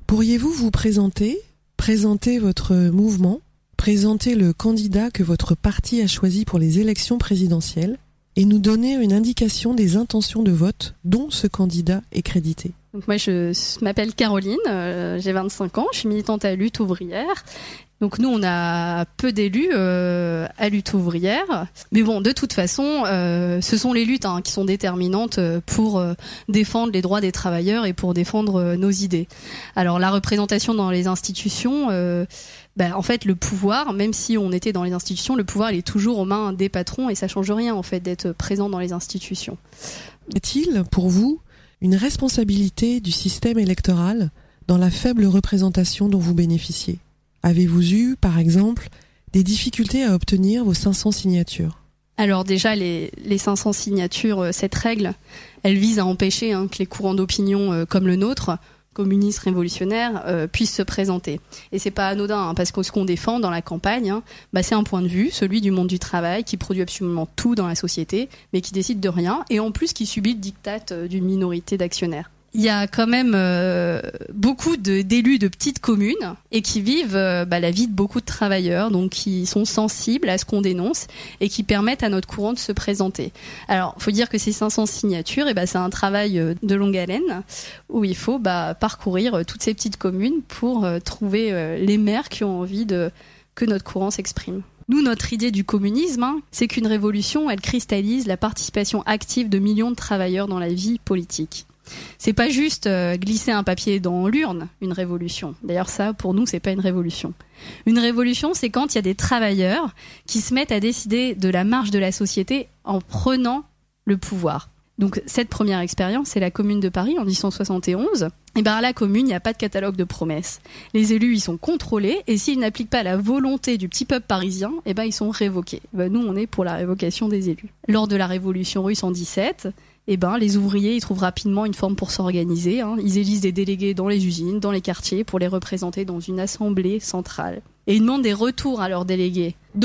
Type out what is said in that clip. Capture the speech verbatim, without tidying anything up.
Pourriez-vous vous présenter, présenter votre mouvement, présenter le candidat que votre parti a choisi pour les élections présidentielles et nous donner une indication des intentions de vote dont ce candidat est crédité? Donc moi, je m'appelle Caroline, euh, j'ai vingt-cinq ans, je suis militante à Lutte ouvrière. Donc nous, on a peu d'élus euh, à Lutte ouvrière. Mais bon, de toute façon, euh, ce sont les luttes hein, qui sont déterminantes pour euh, défendre les droits des travailleurs et pour défendre euh, nos idées. Alors la représentation dans les institutions, euh, bah, en fait, le pouvoir, même si on était dans les institutions, le pouvoir il est toujours aux mains des patrons et ça change rien en fait d'être présent dans les institutions. Est-il pour vous une responsabilité du système électoral dans la faible représentation dont vous bénéficiez? Avez-vous eu, par exemple, des difficultés à obtenir vos cinq cents signatures? Alors déjà, les, les cinq cents signatures, cette règle, elle vise à empêcher hein, que les courants d'opinion euh, comme le nôtre, communistes, révolutionnaires, euh, puissent se présenter. Et c'est pas anodin, hein, parce que ce qu'on défend dans la campagne, hein, bah, c'est un point de vue, celui du monde du travail, qui produit absolument tout dans la société, mais qui décide de rien, et en plus qui subit le diktat euh, d'une minorité d'actionnaires. Il y a quand même euh, beaucoup de, d'élus de petites communes et qui vivent euh, bah, la vie de beaucoup de travailleurs, donc qui sont sensibles à ce qu'on dénonce et qui permettent à notre courant de se présenter. Alors, il faut dire que ces cinq cents signatures, et bah, c'est un travail de longue haleine où il faut bah, parcourir toutes ces petites communes pour euh, trouver euh, les maires qui ont envie de que notre courant s'exprime. Nous, notre idée du communisme, hein, c'est qu'une révolution, elle cristallise la participation active de millions de travailleurs dans la vie politique. C'est pas juste euh, glisser un papier dans l'urne, une révolution. D'ailleurs, ça, pour nous, c'est pas une révolution. Une révolution, c'est quand il y a des travailleurs qui se mettent à décider de la marche de la société en prenant le pouvoir. Donc, cette première expérience, c'est la Commune de Paris en dix-huit cent soixante et onze. Et ben, à la Commune, il n'y a pas de catalogue de promesses. Les élus, ils sont contrôlés, et s'ils n'appliquent pas la volonté du petit peuple parisien, et ben, ils sont révoqués. Ben, nous, on est pour la révocation des élus. Lors de la Révolution russe en dix-sept, eh ben, les ouvriers, ils trouvent rapidement une forme pour s'organiser. Hein. Ils élisent des délégués dans les usines, dans les quartiers, pour les représenter dans une assemblée centrale. Et ils demandent des retours à leurs délégués.